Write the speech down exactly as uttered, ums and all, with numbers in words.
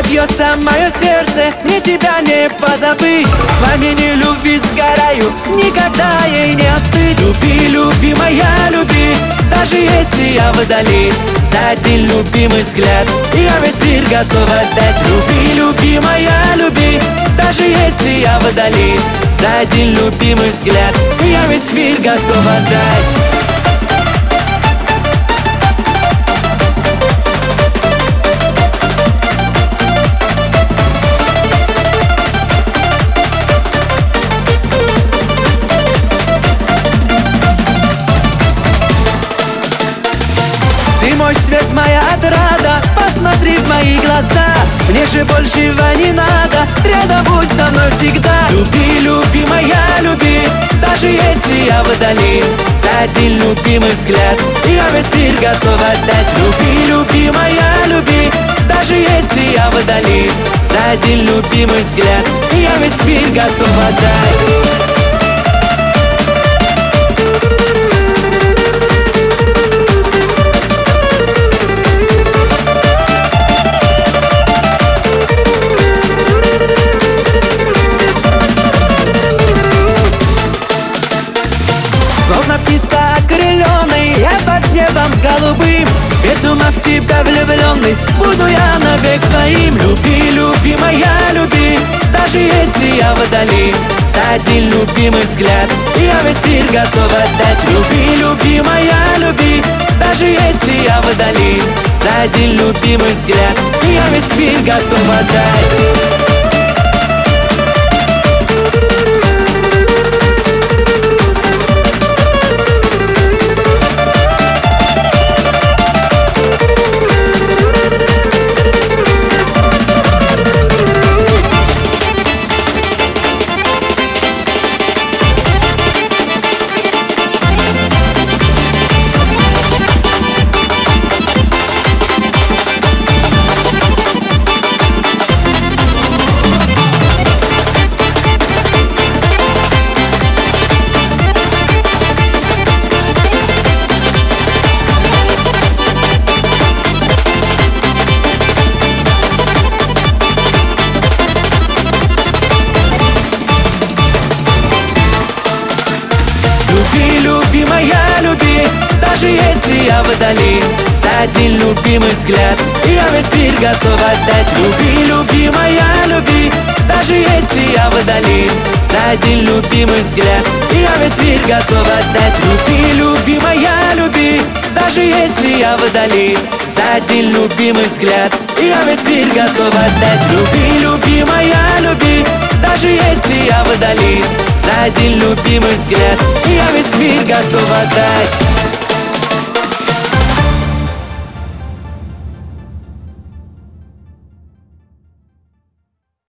бьется мое сердце, мне тебя не позабыть. В пламени любви сгораю, никогда ей не остыть. Люби, люби, моя, люби, даже если я вдали. За один любимый взгляд я весь мир готов отдать. Люби, люби, моя, люби, даже если я вдали. За один любимый взгляд я весь мир готов отдать. Ты мой свет, моя отрада, посмотри в мои глаза. Мне же большего не надо, рядом будь со мной всегда. Люби, люби, моя, люби, даже если я вдали. За один любимый взгляд я весь мир готов отдать. Люби, люби, моя, люби, даже если я вдали. За один любимый взгляд я весь мир готов отдать. Словно птица окрыленный, я под небом голубым. Без ума в тебя влюбленный, буду я навек твоим. Люби, люби, моя, люби, даже если я вдали. За один любимый взгляд я весь мир готов отдать. Люби, люби, моя, люби, даже если я вдали. За один любимый взгляд я весь мир готов отдать. Люби, люби, моя, люби, даже если я вдали. За один любимый взгляд я весь мир готов отдать. Люби, люби, моя, люби, даже если я вдали. За один любимый взгляд я весь мир готов отдать. Люби, люби, моя, люби, даже если я вдали. За один любимый взгляд я весь мир готов отдать. Люби, люби, моя, люби, даже если я вдали. За один любимый взгляд я весь мир готов отдать.